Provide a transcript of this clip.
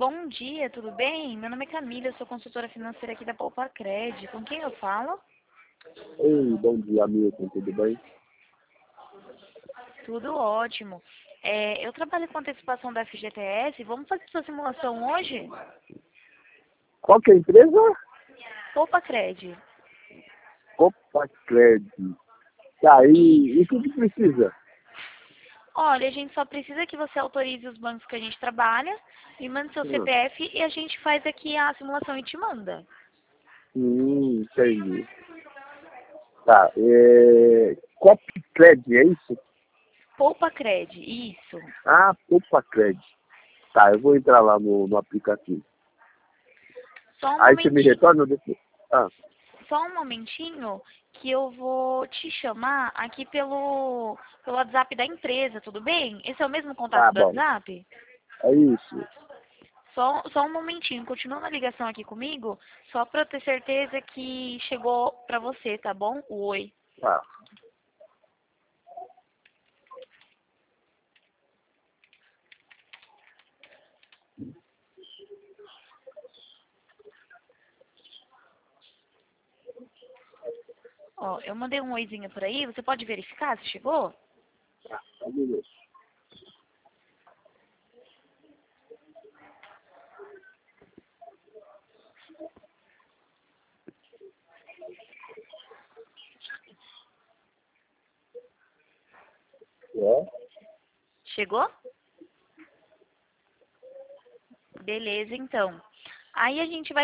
bom dia, tudo bem? Meu nome é Camila, eu sou consultora financeira aqui da Poupa-Cred. Com quem eu falo? Ei, bom dia, Milton, tudo bem? Tudo ótimo. Eu trabalho com antecipação da FGTS. Vamos fazer sua simulação hoje? Qual que é a empresa? Poupa-Cred. Copa Cred. Tá, e o que que precisa? Olha, a gente só precisa que você autorize os bancos que a gente trabalha, me mande seu Hum, CPF e a gente faz aqui a simulação e te manda. entendi. Tá, Copa Cred, é isso? Poupa-Cred, isso. Ah, Copa Cred. Tá, eu vou entrar lá no aplicativo. Só um Aí você me momentinho. retorna depois? Ah, Só um momentinho que eu vou te chamar aqui pelo WhatsApp da empresa, tudo bem? Esse é o mesmo contato tá do bom. WhatsApp? É isso. Só um momentinho, continua na ligação aqui comigo, só para eu ter certeza que chegou para você, tá bom? O oi. Tá. Ó, eu mandei um oizinho por aí, você pode verificar se chegou? Tá, beleza. É? Chegou? Beleza, então. Aí a gente vai